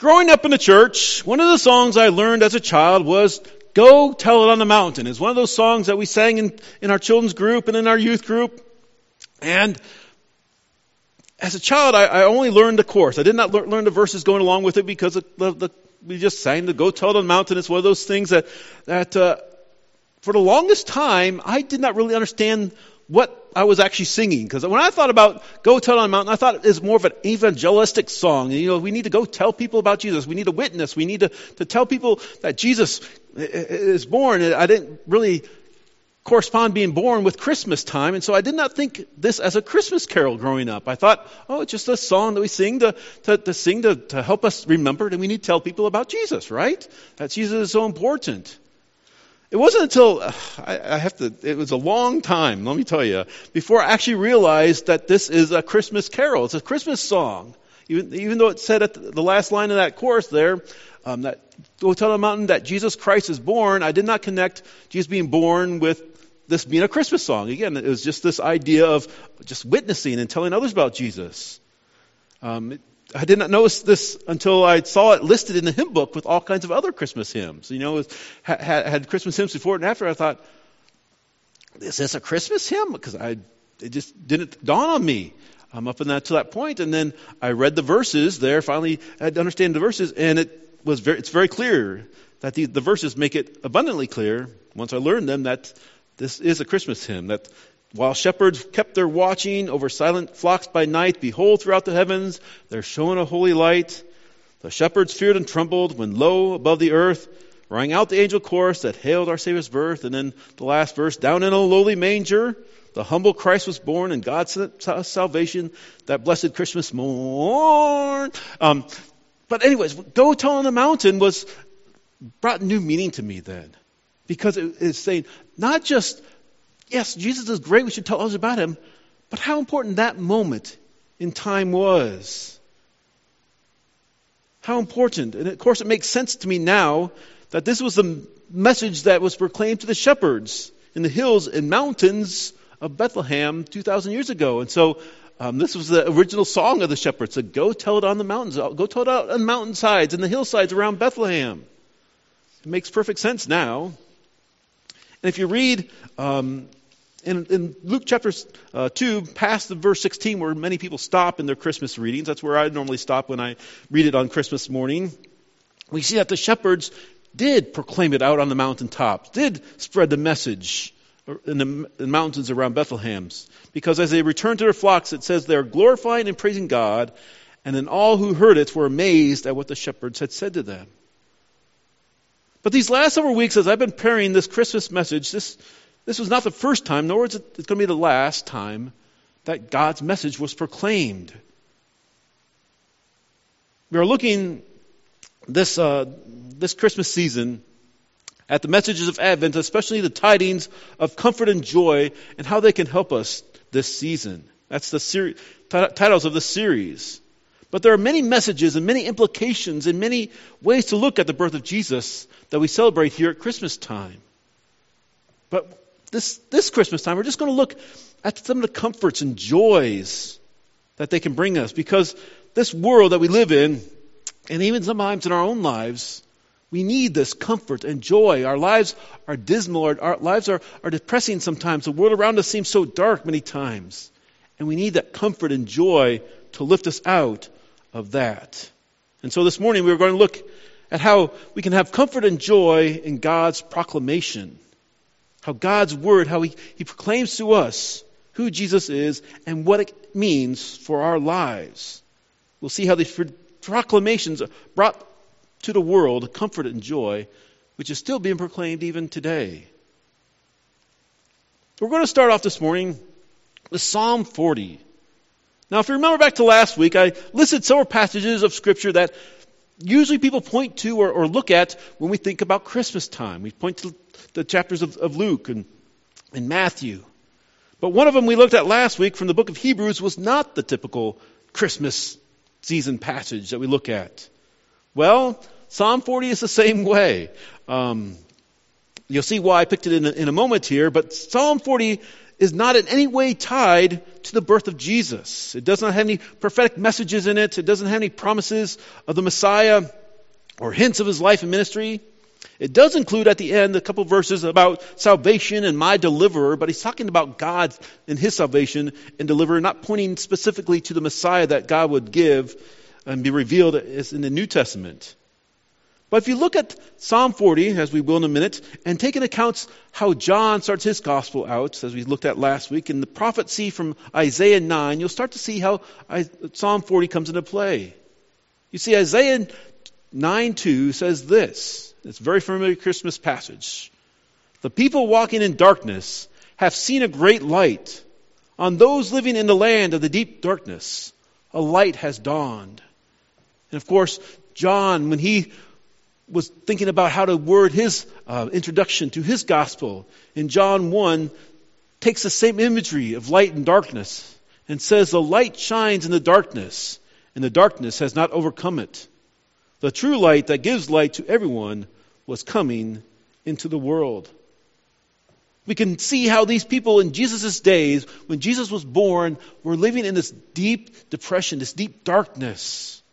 Growing up in the church, one of the songs I learned as a child was Go Tell It on the Mountain. It's one of those songs that we sang in our children's group and in our youth group. And as a child, I only learned the chorus. I did not learn the verses going along with it because we just sang the Go Tell It on the Mountain. It's one of those things that for the longest time, I did not really understand what I was actually singing. Because when I thought about Go Tell It on the Mountain, I thought it was more of an evangelistic song. You know, we need to go tell people about Jesus. We need to witness. We need to tell people that Jesus is born. I didn't really correspond being born with Christmas time. And so I did not think this as a Christmas carol growing up. I thought, it's just a song that we sing to help us remember that we need to tell people about Jesus, right? That Jesus is so important. It wasn't until, it was a long time, let me tell you, before I actually realized that this is a Christmas carol. It's a Christmas song. Even though it said at the last line of that chorus there, that Go Tell the Mountain that Jesus Christ is born, I did not connect Jesus being born with this being a Christmas song. Again, it was just this idea of just witnessing and telling others about Jesus. I did not notice this until I saw it listed in the hymn book with all kinds of other Christmas hymns. You know, had Christmas hymns before and after. I thought, is this a Christmas hymn? Because it just didn't dawn on me up to that point. And then I read the verses there. Finally, I had to understand the verses, and it's very clear that the verses make it abundantly clear once I learned them that this is a Christmas hymn. That while shepherds kept their watching over silent flocks by night, behold, throughout the heavens there shone a holy light. The shepherds feared and trembled when lo, above the earth, rang out the angel chorus that hailed our Savior's birth. And then the last verse, down in a lowly manger, the humble Christ was born, and God sent us salvation that blessed Christmas morn. But anyways, Go Tell on the Mountain brought new meaning to me then. Because it is saying, not just, yes, Jesus is great, we should tell others about him, but how important that moment in time was. How important. And of course, it makes sense to me now that this was the message that was proclaimed to the shepherds in the hills and mountains of Bethlehem 2,000 years ago. And so this was the original song of the shepherds. So go tell it on the mountains. Go tell it out on mountainsides and the hillsides around Bethlehem. It makes perfect sense now. And if you read in Luke chapter 2, past the verse 16, where many people stop in their Christmas readings, that's where I normally stop when I read it on Christmas morning, we see that the shepherds did proclaim it out on the mountaintops, did spread the message in the mountains around Bethlehem. Because as they returned to their flocks, it says they're glorifying and praising God, and then all who heard it were amazed at what the shepherds had said to them. But these last several weeks, as I've been preparing this Christmas message, this was not the first time, nor is it going to be the last time that God's message was proclaimed. We are looking this Christmas season at the messages of Advent, especially the tidings of comfort and joy, and how they can help us this season. That's the titles of the series. But there are many messages and many implications and many ways to look at the birth of Jesus that we celebrate here at Christmas time. But this Christmas time, we're just going to look at some of the comforts and joys that they can bring us. Because this world that we live in, and even sometimes in our own lives, we need this comfort and joy. Our lives are dismal. Our lives are depressing sometimes. The world around us seems so dark many times. And we need that comfort and joy to lift us out of that. And so this morning we're going to look at how we can have comfort and joy in God's proclamation. How God's word, how he proclaims to us who Jesus is and what it means for our lives. We'll see how these proclamations brought to the world comfort and joy, which is still being proclaimed even today. We're going to start off this morning with Psalm 40. Now, if you remember back to last week, I listed several passages of Scripture that usually people point to or look at when we think about Christmas time. We point to the chapters of Luke and Matthew. But one of them we looked at last week from the book of Hebrews was not the typical Christmas season passage that we look at. Well, Psalm 40 is the same way. You'll see why I picked it in a moment here, but Psalm 40 is not in any way tied to the birth of Jesus. It does not have any prophetic messages in it. It doesn't have any promises of the Messiah or hints of his life and ministry. It does include at the end a couple verses about salvation and my deliverer, but he's talking about God and his salvation and deliverer, not pointing specifically to the Messiah that God would give and be revealed as in the New Testament. But if you look at Psalm 40, as we will in a minute, and take into account how John starts his gospel out, as we looked at last week, and the prophecy from Isaiah 9, you'll start to see how Psalm 40 comes into play. You see, Isaiah 9:2 says this. It's a very familiar Christmas passage. The people walking in darkness have seen a great light. On those living in the land of the deep darkness, a light has dawned. And of course, John, when he was thinking about how to word his introduction to his gospel, in John 1, takes the same imagery of light and darkness and says, the light shines in the darkness, and the darkness has not overcome it. The true light that gives light to everyone was coming into the world. We can see how these people in Jesus' days, when Jesus was born, were living in this deep depression, this deep darkness,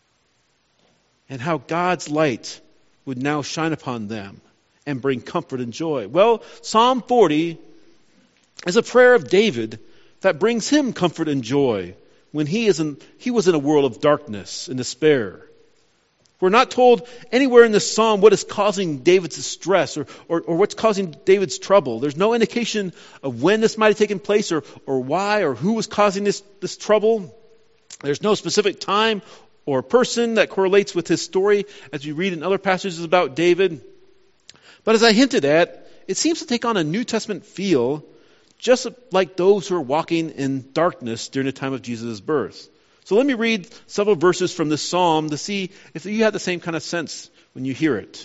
and how God's light would now shine upon them and bring comfort and joy. Well, Psalm 40 is a prayer of David that brings him comfort and joy when he was in a world of darkness and despair. We're not told anywhere in this psalm what is causing David's distress or what's causing David's trouble. There's no indication of when this might have taken place or why or who was causing this trouble. There's no specific time or person that correlates with his story as we read in other passages about David. But as I hinted at, it seems to take on a New Testament feel, just like those who are walking in darkness during the time of Jesus' birth. So let me read several verses from this psalm to see if you have the same kind of sense when you hear it.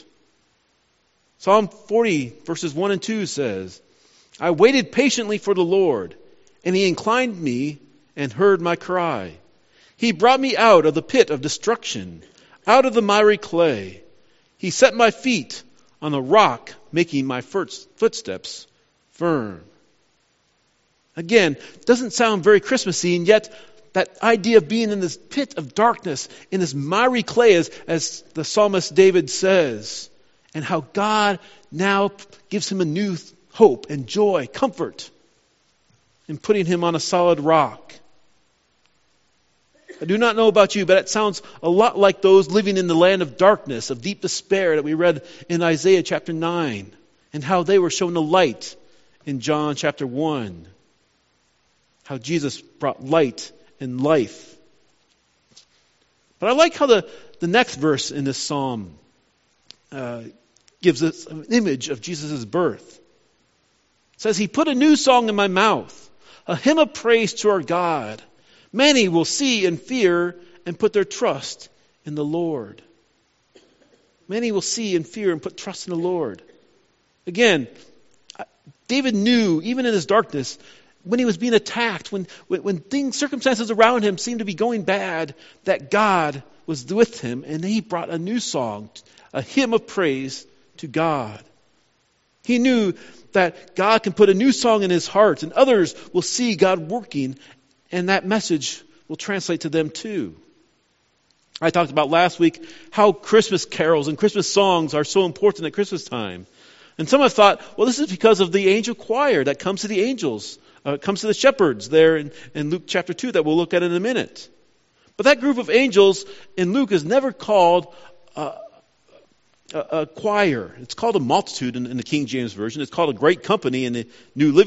Psalm 40 verses 1 and 2 says, I waited patiently for the Lord, and he inclined me and heard my cry. He brought me out of the pit of destruction, out of the miry clay. He set my feet on the rock, making my footsteps firm. Again, it doesn't sound very Christmassy, and yet that idea of being in this pit of darkness, in this miry clay, as the psalmist David says, and how God now gives him a new hope and joy, comfort, in putting him on a solid rock. I do not know about you, but it sounds a lot like those living in the land of darkness, of deep despair that we read in Isaiah chapter 9, and how they were shown the light in John chapter 1. How Jesus brought light and life. But I like how the next verse in this psalm gives us an image of Jesus' birth. It says, he put a new song in my mouth, a hymn of praise to our God. Many will see and fear and put their trust in the Lord. Many will see and fear and put trust in the Lord. Again, David knew, even in his darkness, when he was being attacked, when circumstances around him seemed to be going bad, that God was with him, and he brought a new song, a hymn of praise to God. He knew that God can put a new song in his heart, and others will see God working, and that message will translate to them too. I talked about last week how Christmas carols and Christmas songs are so important at Christmas time. And some have thought, well, this is because of the angel choir that comes to the angels. Comes to the shepherds there in Luke chapter 2 that we'll look at in a minute. But that group of angels in Luke is never called a choir. It's called a multitude in the King James Version. It's called a great company in the New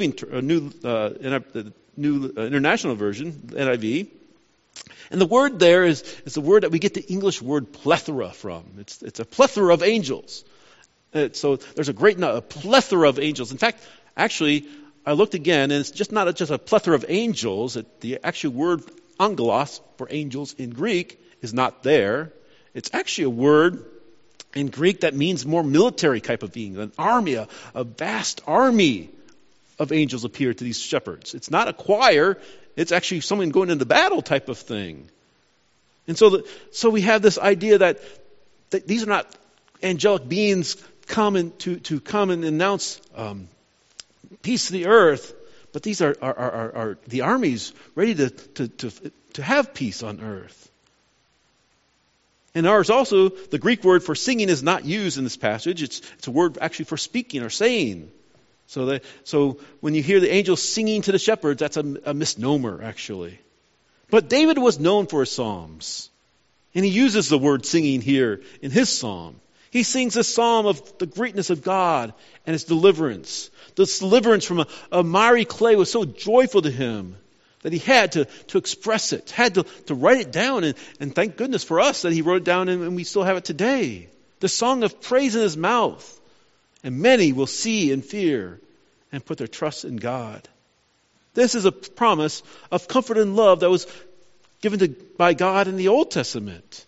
International Version, NIV. And the word there is the word that we get the English word plethora from. It's a plethora of angels. So there's a plethora of angels. In fact, actually, I looked again, and it's just not just a plethora of angels. The actual word angelos for angels in Greek is not there. It's actually a word in Greek that means more military type of being, an army, a vast army of angels appear to these shepherds. It's not a choir. It's actually someone going into battle type of thing. And so we have this idea that these are not angelic beings coming to come and announce peace to the earth, but these are the armies ready to have peace on earth. And ours also, the Greek word for singing is not used in this passage. It's a word actually for speaking or saying. So when you hear the angels singing to the shepherds, that's a misnomer actually. But David was known for his psalms. And he uses the word singing here in his psalm. He sings a psalm of the greatness of God and his deliverance. This deliverance from a miry clay was so joyful to him that he had to express it, had to write it down. And thank goodness for us that he wrote it down and we still have it today. The song of praise in his mouth. And many will see and fear and put their trust in God. This is a promise of comfort and love that was given by God in the Old Testament.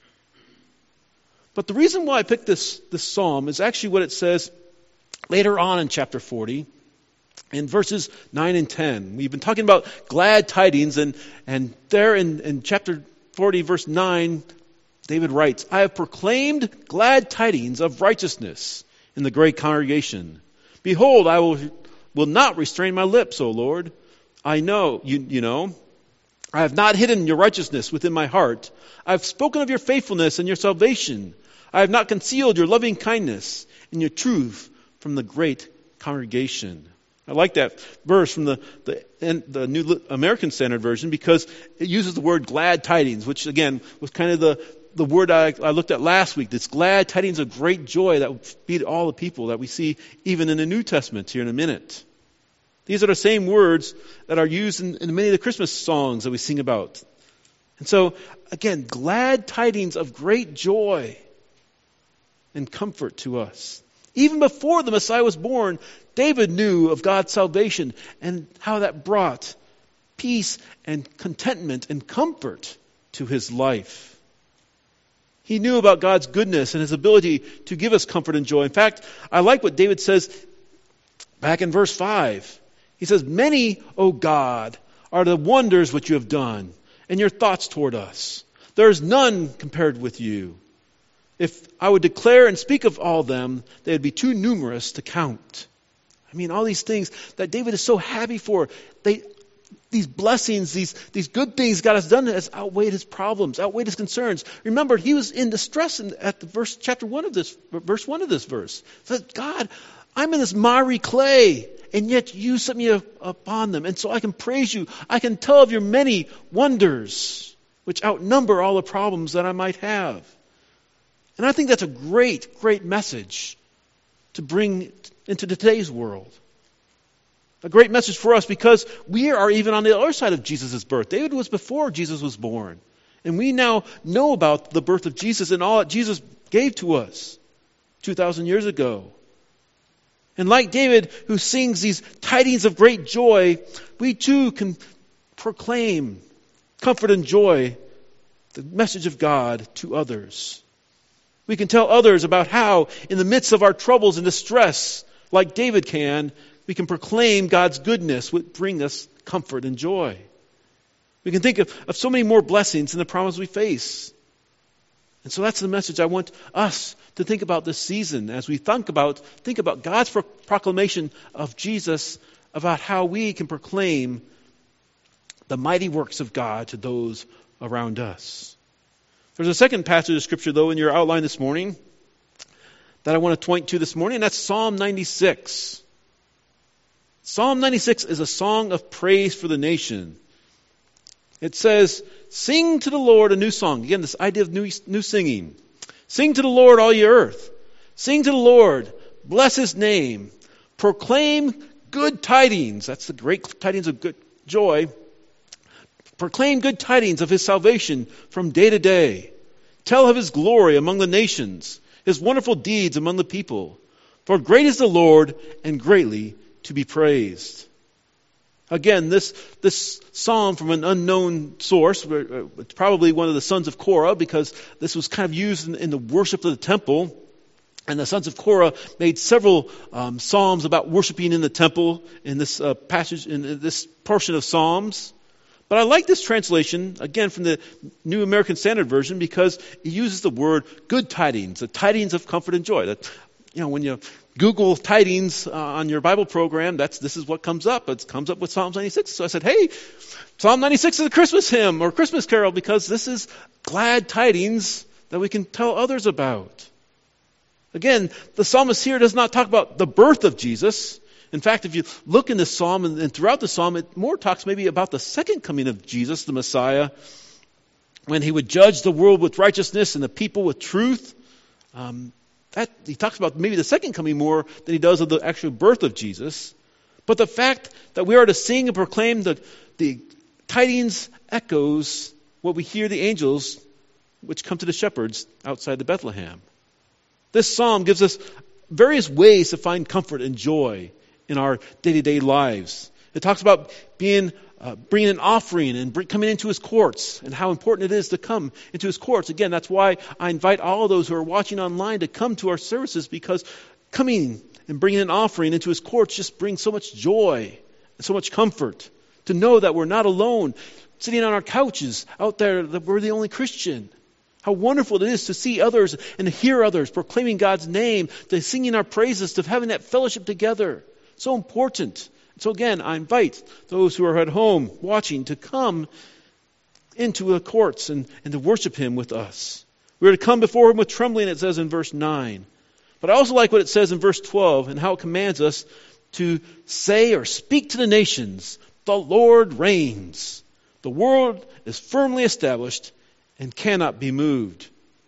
But the reason why I picked this psalm is actually what it says later on in chapter 40, in verses 9 and 10. We've been talking about glad tidings, and there in chapter 40, verse 9, David writes, I have proclaimed glad tidings of righteousness in the great congregation. Behold, I will not restrain my lips, O Lord. I know, you know, I have not hidden your righteousness within my heart. I have spoken of your faithfulness and your salvation. I have not concealed your loving kindness and your truth from the great congregation. I like that verse from the New American Standard Version because it uses the word glad tidings, which again was kind of the word I looked at last week. This glad tidings of great joy that would be to all the people that we see even in the New Testament here in a minute. These are the same words that are used in many of the Christmas songs that we sing about. And so, again, glad tidings of great joy and comfort to us. Even before the Messiah was born, David knew of God's salvation and how that brought peace and contentment and comfort to his life. He knew about God's goodness and his ability to give us comfort and joy. In fact, I like what David says back in verse 5. He says, many, O God, are the wonders which you have done, and your thoughts toward us. There is none compared with you. If I would declare and speak of all them, they would be too numerous to count. I mean, all these things that David is so happy for, these blessings, these good things God has done has outweighed his problems, outweighed his concerns. Remember, he was in distress at the chapter 1 of this, verse 1 of this verse. He said, God, I'm in this miry clay, and yet you set me upon them. And so I can praise you. I can tell of your many wonders, which outnumber all the problems that I might have. And I think that's a great, great message to bring into today's world. A great message for us because we are even on the other side of Jesus' birth. David was before Jesus was born. And we now know about the birth of Jesus and all that Jesus gave to us 2,000 years ago. And like David, who sings these tidings of great joy, we too can proclaim comfort and joy, the message of God to others. We can tell others about how, in the midst of our troubles and distress, like David can, we can proclaim God's goodness, which bring us comfort and joy. We can think of so many more blessings in the problems we face. And so that's the message I want us to think about this season as we think about God's proclamation of Jesus, about how we can proclaim the mighty works of God to those around us. There's a second passage of Scripture, though, in your outline this morning that I want to point to this morning, and that's Psalm 96. Psalm 96 is a song of praise for the nation. It says, sing to the Lord a new song. Again, this idea of new singing. Sing to the Lord, all ye earth. Sing to the Lord. Bless his name. Proclaim good tidings. That's the great tidings of good joy. Proclaim good tidings of his salvation from day to day. Tell of his glory among the nations, his wonderful deeds among the people. For great is the Lord and greatly to be praised. Again, this psalm from an unknown source, it's probably one of the sons of Korah, because this was kind of used in the worship of the temple. And the sons of Korah made several psalms about worshiping in the temple in this passage, in this portion of Psalms. But I like this translation, again, from the New American Standard Version, because it uses the word good tidings, the tidings of comfort and joy. when you Google tidings on your Bible program, this is what comes up. It comes up with Psalms 96. So I said, hey, Psalm 96 is a Christmas hymn or Christmas carol because this is glad tidings that we can tell others about. Again, the psalmist here does not talk about the birth of Jesus. In fact, if you look in this psalm and throughout the psalm, it more talks maybe about the second coming of Jesus, the Messiah, when he would judge the world with righteousness and the people with truth. He talks about maybe the second coming more than he does of the actual birth of Jesus. But the fact that we are to sing and proclaim the tidings echoes what we hear the angels which come to the shepherds outside the Bethlehem. This psalm gives us various ways to find comfort and joy in our day-to-day lives. It talks about bringing an offering and coming into his courts and how important it is to come into his courts. Again, that's why I invite all of those who are watching online to come to our services, because coming and bringing an offering into his courts just brings so much joy and so much comfort to know that we're not alone, sitting on our couches out there, that we're the only Christian. How wonderful it is to see others and to hear others proclaiming God's name, to singing our praises, to having that fellowship together. So important. So again, I invite those who are at home watching to come into the courts and to worship him with us. We're to come before him with trembling, it says in verse 9. But I also like what it says in verse 12 and how it commands us to say or speak to the nations, the Lord reigns. The world is firmly established and cannot be moved.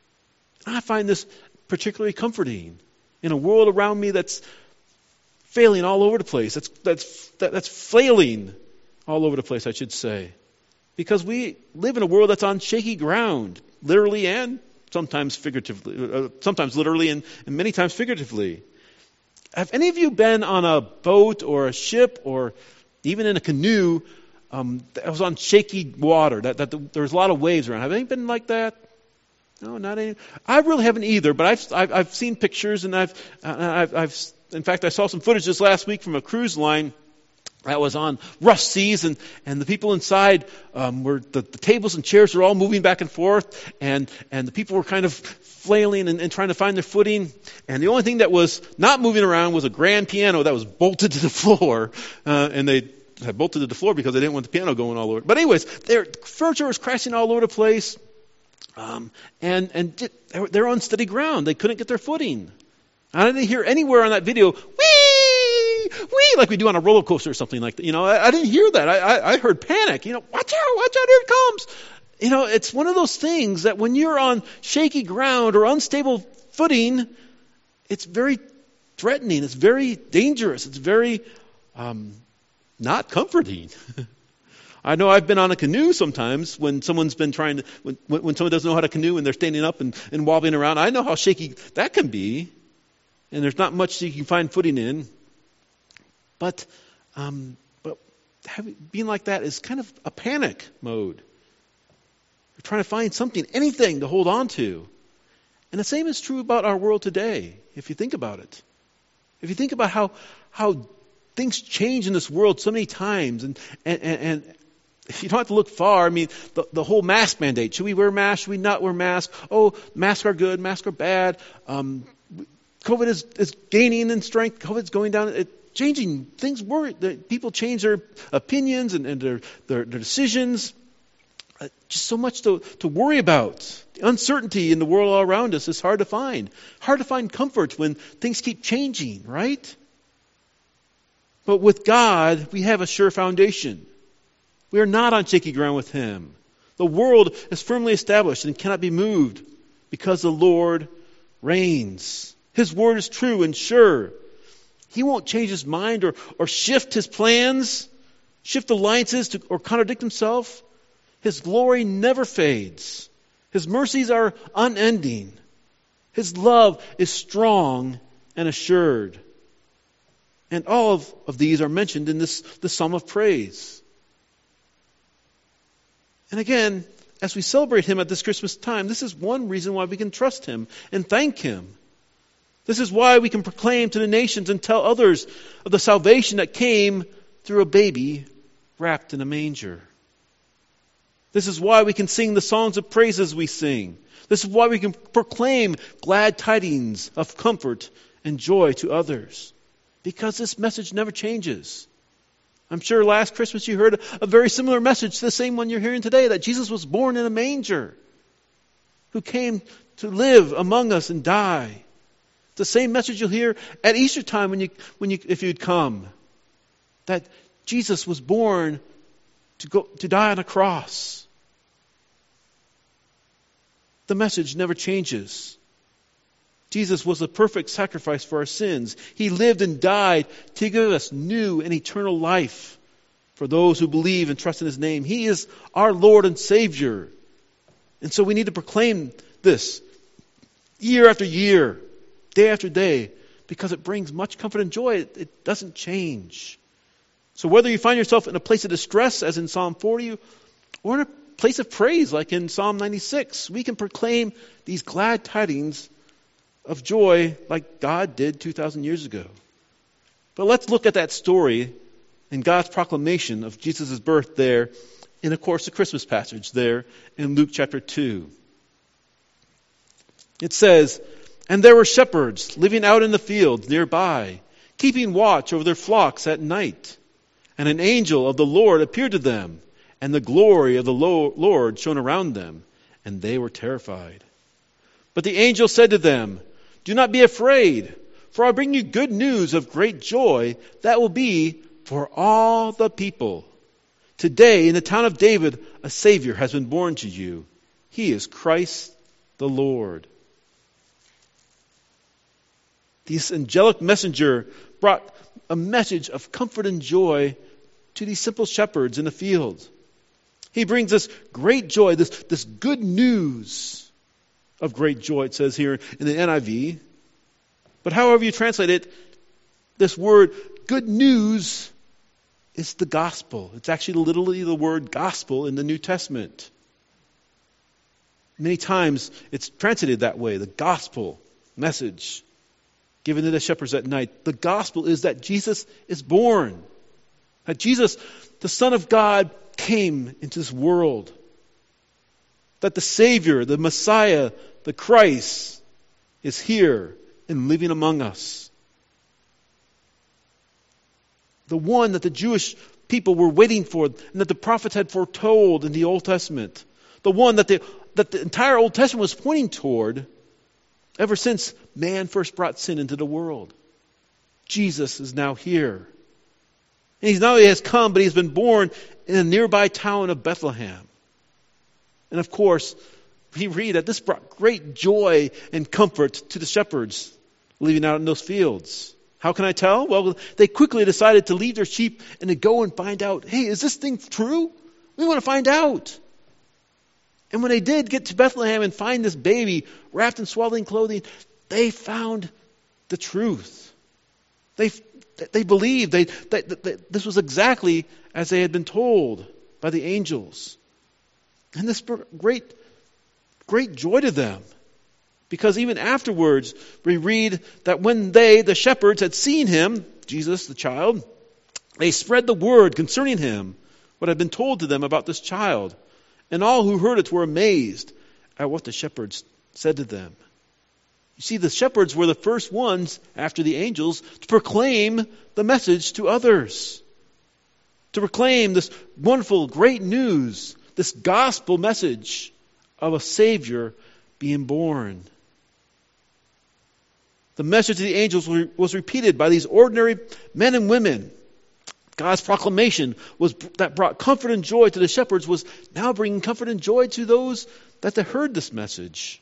I find this particularly comforting in a world around me that's failing all over the place. That's flailing all over the place, I should say. Because we live in a world that's on shaky ground, literally and sometimes figuratively, sometimes literally and many times figuratively. Have any of you been on a boat or a ship or even in a canoe that was on shaky water, that there was a lot of waves around? Have any been like that? No, not any. I really haven't either, but I've seen pictures, and I've in fact, I saw some footage this last week from a cruise line that was on rough seas, and the people inside were the tables and chairs were all moving back and forth, and the people were kind of flailing and trying to find their footing. And the only thing that was not moving around was a grand piano that was bolted to the floor, and they had bolted to the floor because they didn't want the piano going all over. But anyways, their furniture was crashing all over the place, and they're on steady ground. They couldn't get their footing. I didn't hear anywhere on that video, wee, like we do on a roller coaster or something like that. I didn't hear that. I heard panic. Watch out, here it comes. It's one of those things that when you're on shaky ground or unstable footing, it's very threatening. It's very dangerous. It's very not comforting. I know I've been on a canoe sometimes when someone's been trying to, when someone doesn't know how to canoe and they're standing up and wobbling around. I know how shaky that can be. And there's not much you can find footing in. But being like that is kind of a panic mode. You're trying to find something, anything to hold on to. And the same is true about our world today, if you think about it. If you think about how things change in this world so many times, and you don't have to look far. I mean, the whole mask mandate. Should we wear masks? Should we not wear masks? Oh, masks are good. Masks are bad. COVID is gaining in strength. COVID's going down. Changing things. People change their opinions and their decisions. Just so much to worry about. The uncertainty in the world all around us is hard to find. Hard to find comfort when things keep changing, right? But with God, we have a sure foundation. We are not on shaky ground with him. The world is firmly established and cannot be moved because the Lord reigns. His word is true and sure. He won't change his mind or shift his plans, shift alliances or contradict himself. His glory never fades. His mercies are unending. His love is strong and assured. And all of these are mentioned in this psalm of praise. And again, as we celebrate him at this Christmas time, this is one reason why we can trust him and thank him. This is why we can proclaim to the nations and tell others of the salvation that came through a baby wrapped in a manger. This is why we can sing the songs of praises we sing. This is why we can proclaim glad tidings of comfort and joy to others. Because this message never changes. I'm sure last Christmas you heard a very similar message to the same one you're hearing today, that Jesus was born in a manger, who came to live among us and die. It's the same message you'll hear at Easter time if you'd come, that Jesus was born to die on a cross. The message never changes. Jesus was the perfect sacrifice for our sins. He lived and died to give us new and eternal life for those who believe and trust in His name. He is our Lord and Savior. And so we need to proclaim this year after year, day after day, because it brings much comfort and joy. It doesn't change. So whether you find yourself in a place of distress, as in Psalm 40, or in a place of praise, like in Psalm 96, we can proclaim these glad tidings of joy like God did 2,000 years ago. But let's look at that story and God's proclamation of Jesus' birth there in, of course, the Christmas passage there in Luke chapter 2. It says, "And there were shepherds living out in the fields nearby, keeping watch over their flocks at night. And an angel of the Lord appeared to them, and the glory of the Lord shone around them, and they were terrified. But the angel said to them, 'Do not be afraid, for I bring you good news of great joy that will be for all the people. Today in the town of David a Savior has been born to you. He is Christ the Lord.'" This angelic messenger brought a message of comfort and joy to these simple shepherds in the field. He brings this great joy, this good news of great joy, it says here in the NIV. But however you translate it, this word, good news, is the gospel. It's actually literally the word gospel in the New Testament. Many times it's translated that way, the gospel message given to the shepherds at night. The gospel is that Jesus is born. That Jesus, the Son of God, came into this world. That the Savior, the Messiah, the Christ, is here and living among us. The one that the Jewish people were waiting for and that the prophets had foretold in the Old Testament. The one that the entire Old Testament was pointing toward ever since man first brought sin into the world. Jesus is now here. And He not only has come, but He's been born in a nearby town of Bethlehem. And of course, we read that this brought great joy and comfort to the shepherds living out in those fields. How can I tell? Well, they quickly decided to leave their sheep and to go and find out, hey, is this thing true? We want to find out. And when they did get to Bethlehem and find this baby wrapped in swaddling clothing, they found the truth. They believed that this was exactly as they had been told by the angels. And this brought great joy to them. Because even afterwards, we read that when the shepherds, had seen Him, Jesus, the child, they spread the word concerning Him, what had been told to them about this child. And all who heard it were amazed at what the shepherds said to them. You see, the shepherds were the first ones, after the angels, to proclaim the message to others. To proclaim this wonderful, great news, this gospel message of a Savior being born. The message of the angels was repeated by these ordinary men and women. God's proclamation that brought comfort and joy to the shepherds was now bringing comfort and joy to those that had heard this message.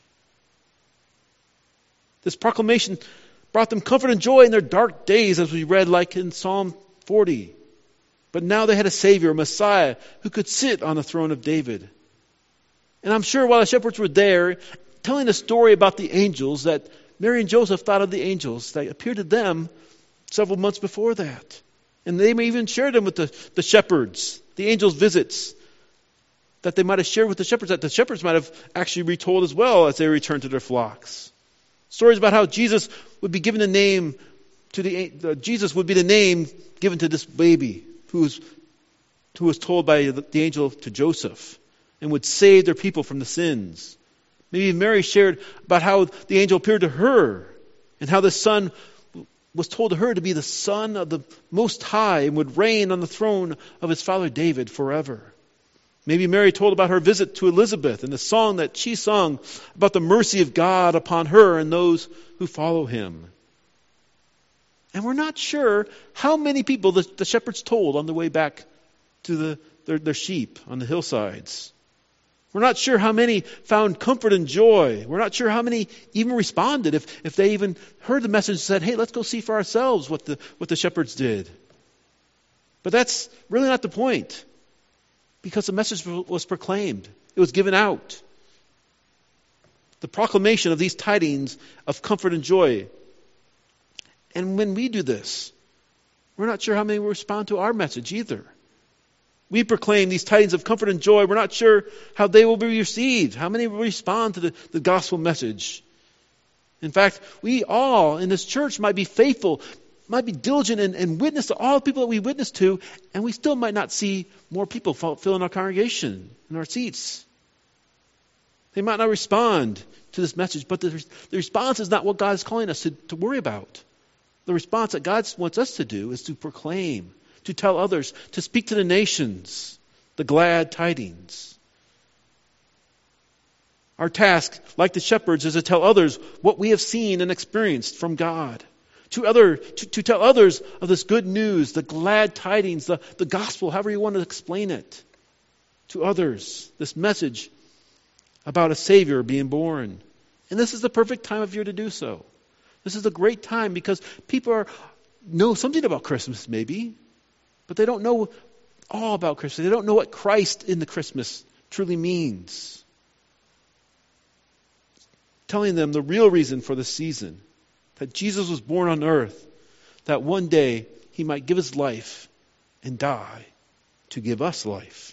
This proclamation brought them comfort and joy in their dark days, as we read like in Psalm 40. But now they had a Savior, a Messiah, who could sit on the throne of David. And I'm sure while the shepherds were there, telling a story about the angels, that Mary and Joseph thought of the angels that appeared to them several months before that. And they may even share them with the shepherds, the angels' visits that they might have shared with the shepherds, that the shepherds might have actually retold as well as they returned to their flocks. Stories about how Jesus would be given a name Jesus would be the name given to this baby who was told by the angel to Joseph and would save their people from the sins. Maybe Mary shared about how the angel appeared to her and how the son was told to her to be the Son of the Most High and would reign on the throne of his father David forever. Maybe Mary told about her visit to Elizabeth and the song that she sung about the mercy of God upon her and those who follow him. And we're not sure how many people the shepherds told on the way back to their sheep on the hillsides. We're not sure how many found comfort and joy. We're not sure how many even responded if they even heard the message and said, hey, let's go see for ourselves what the shepherds did. But that's really not the point, because the message was proclaimed. It was given out. The proclamation of these tidings of comfort and joy. And when we do this, we're not sure how many will respond to our message either. We proclaim these tidings of comfort and joy. We're not sure how they will be received. How many will respond to the gospel message? In fact, we all in this church might be faithful, might be diligent and witness to all the people that we witness to, and we still might not see more people filling our congregation in our seats. They might not respond to this message, but the response is not what God is calling us to worry about. The response that God wants us to do is to proclaim, to tell others, to speak to the nations, the glad tidings. Our task, like the shepherds, is to tell others what we have seen and experienced from God. To tell others of this good news, the glad tidings, the gospel, however you want to explain it. To others, this message about a Savior being born. And this is the perfect time of year to do so. This is a great time because people know something about Christmas maybe, but they don't know all about Christmas. They don't know what Christ in the Christmas truly means. Telling them the real reason for the season, that Jesus was born on earth, that one day he might give his life and die to give us life.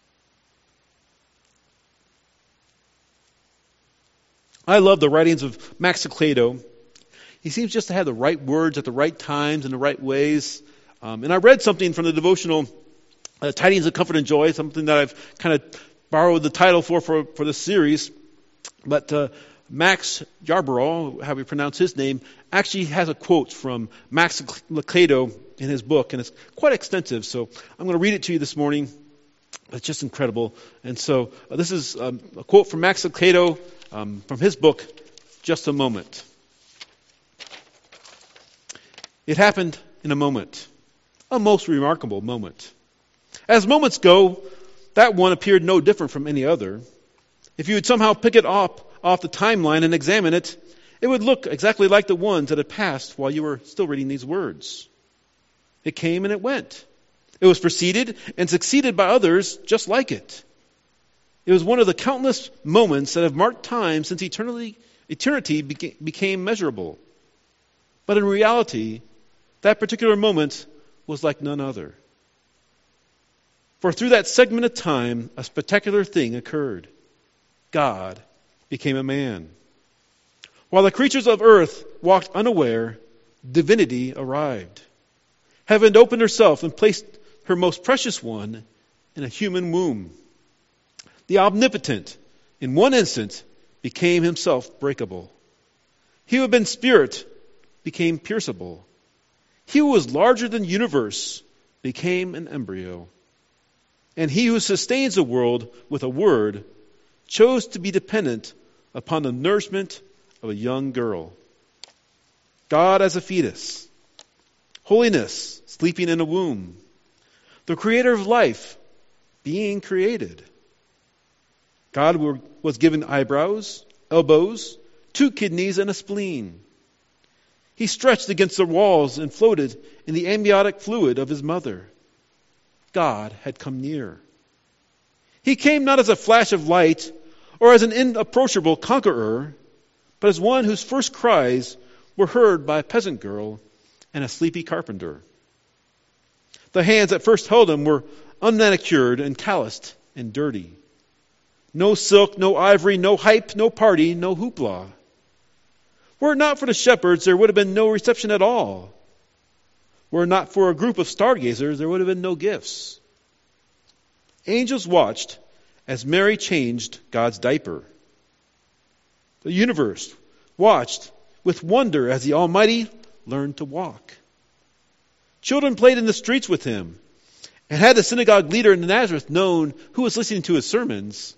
I love the writings of Max Lucado. He seems just to have the right words at the right times and the right ways. And I read something from the devotional Tidings of Comfort and Joy, something that I've kind of borrowed the title for this series. But Max Yarborough, how we pronounce his name, actually has a quote from Max Lucado in his book, and it's quite extensive. So I'm going to read it to you this morning. It's just incredible. And so this is a quote from Max Lucado from his book, Just a Moment. It happened in a moment, a most remarkable moment. As moments go, that one appeared no different from any other. If you would somehow pick it off the timeline and examine it, it would look exactly like the ones that had passed while you were still reading these words. It came and it went. It was preceded and succeeded by others just like it. It was one of the countless moments that have marked time since eternity became measurable. But in reality, that particular moment was like none other. For through that segment of time, a spectacular thing occurred. God became a man. While the creatures of earth walked unaware, divinity arrived. Heaven opened herself and placed her most precious one in a human womb. The omnipotent, in one instant, became himself breakable. He who had been spirit became pierceable. He who was larger than the universe became an embryo. And he who sustains the world with a word chose to be dependent upon the nourishment of a young girl. God as a fetus. Holiness sleeping in a womb. The creator of life being created. God was given eyebrows, elbows, 2 kidneys, and a spleen. He stretched against the walls and floated in the amniotic fluid of his mother. God had come near. He came not as a flash of light or as an inapproachable conqueror, but as one whose first cries were heard by a peasant girl and a sleepy carpenter. The hands that first held him were unmanicured and calloused and dirty. No silk, no ivory, no hype, no party, no hoopla. Were it not for the shepherds, there would have been no reception at all. Were it not for a group of stargazers, there would have been no gifts. Angels watched as Mary changed God's diaper. The universe watched with wonder as the Almighty learned to walk. Children played in the streets with him. And had the synagogue leader in Nazareth known who was listening to his sermons,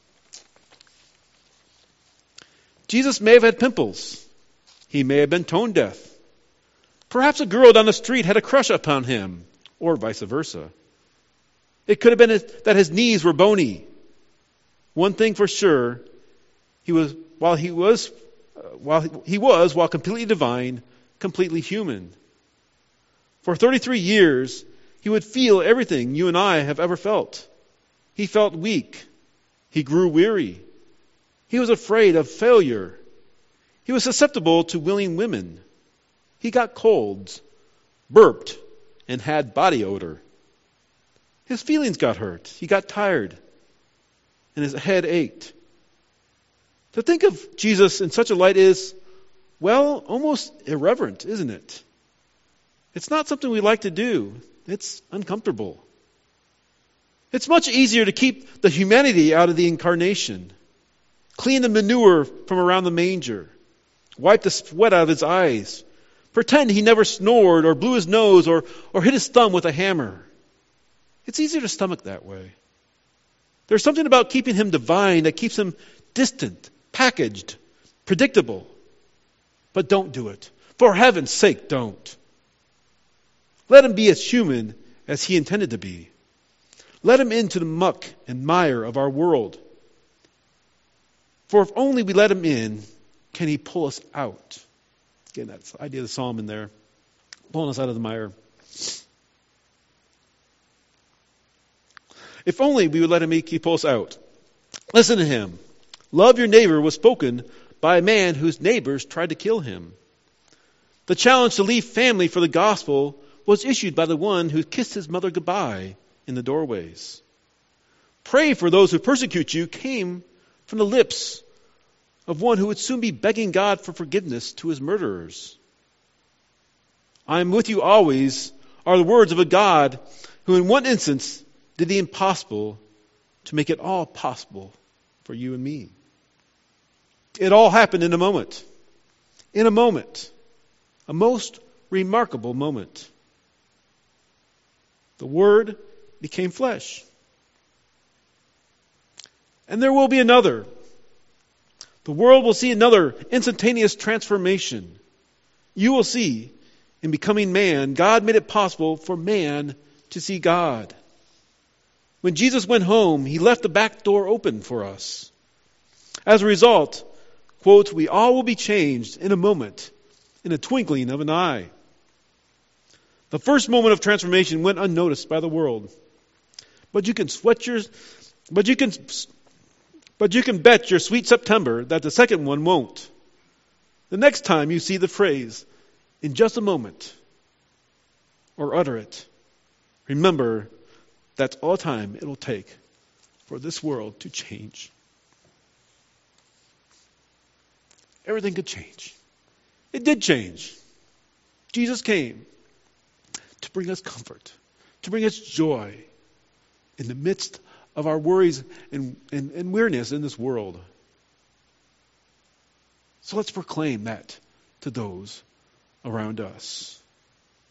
Jesus may have had pimples. He may have been tone deaf. Perhaps a girl down the street had a crush upon him, or vice versa. It could have been that his knees were bony. One thing for sure, while completely divine, completely human. For 33 years, he would feel everything you and I have ever felt. He felt weak. He grew weary. He was afraid of failure. He was susceptible to willing women. He got colds, burped, and had body odor. His feelings got hurt. He got tired, and his head ached. To think of Jesus in such a light is, well, almost irreverent, isn't it? It's not something we like to do. It's uncomfortable. It's much easier to keep the humanity out of the incarnation. Clean the manure from around the manger. Wipe the sweat out of his eyes. Pretend he never snored or blew his nose or hit his thumb with a hammer. It's easier to stomach that way. There's something about keeping him divine that keeps him distant, packaged, predictable. But don't do it. For heaven's sake, don't. Let him be as human as he intended to be. Let him into the muck and mire of our world. For if only we let him in, can he pull us out? Again, that's the idea of the psalm in there. Pulling us out of the mire. If only we would let him pull us out. Listen to him. Love your neighbor was spoken by a man whose neighbors tried to kill him. The challenge to leave family for the gospel was issued by the one who kissed his mother goodbye in the doorways. Pray for those who persecute you came from the lips of one who would soon be begging God for forgiveness to his murderers. I am with you always are the words of a God who in one instance did the impossible to make it all possible for you and me. It all happened in a moment. In a moment. A most remarkable moment. The Word became flesh. And there will be another. The world will see another instantaneous transformation. You will see, in becoming man, God made it possible for man to see God. When Jesus went home, he left the back door open for us. As a result, quote, we all will be changed in a moment, in a twinkling of an eye. The first moment of transformation went unnoticed by the world. But you can bet your sweet September that the second one won't. The next time you see the phrase, in just a moment, or utter it, remember that's all the time it will take for this world to change. Everything could change. It did change. Jesus came to bring us comfort, to bring us joy in the midst of our worries and weariness in this world. So let's proclaim that to those around us.